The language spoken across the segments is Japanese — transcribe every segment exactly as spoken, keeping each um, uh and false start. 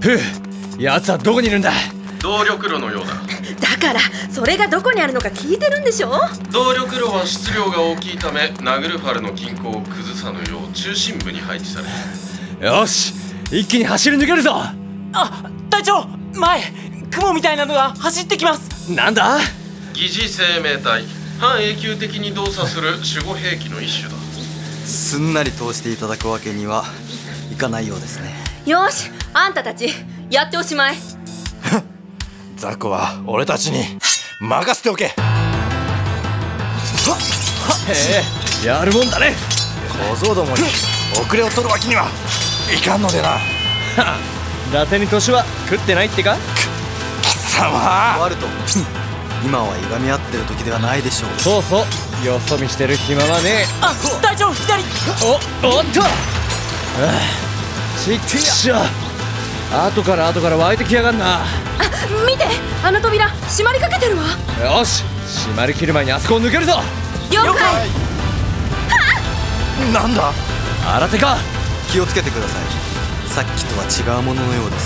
ふう、奴はどこにいるんだ。 動力炉のようだ。 だからそれがどこにあるのか聞いてるんでしょ。 動力炉は質量が大きいため、ナグルファルの均衡を崩さぬよう中心部に配置されている。 よし、一気に走り抜けるぞ。 あ、隊長、前雲みたいなのが走ってきます。 なんだ。 疑似生命体、半永久的に動作する守護兵器の一種だ。 すんなり通していただくわけにはいかないようですね。 よし、あんたたちやっておしまい。 ザコは俺たちに任せておけ。 へえ、やるもんだね。 小僧どもに遅れを取るわけにはいかんのでな。 伊達に年は食ってないってか。 貴様。 ワルト、今はいがみ合ってる時ではないでしょう。 そうそう、よそ見してる暇はねえ。 あ、隊長左。 お、おっと、ああ、ちっくしょ。後から後から湧いてきやがんな。 あ、見て、あの扉閉まりかけてるわ。 よし、閉まりきる前にあそこを抜けるぞ。 了解。 なんだ。 新手か。 気をつけてください。さっきとは違うもののようです。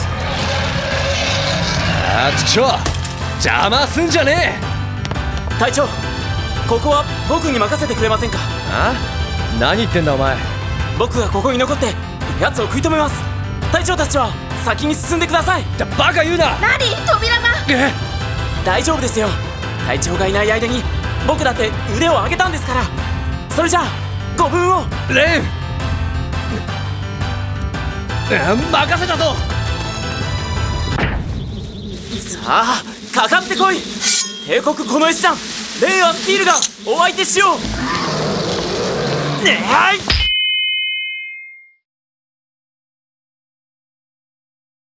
あちくしょう、邪魔すんじゃねえ。 隊長、ここは僕に任せてくれませんか。 あ、何言ってんだお前。 僕がここに残って奴を食い止めます。隊長たちは先に進んでください。 だ、バカ言うな。 何、扉が。 え、 大丈夫ですよ。隊長がいない間に僕だって腕を上げたんですから。それじゃあごぶんを。 レン、任せたぞ。 さあ、かかってこい。帝国この一団、レイアスティールがお相手しよう。ねえ、はい。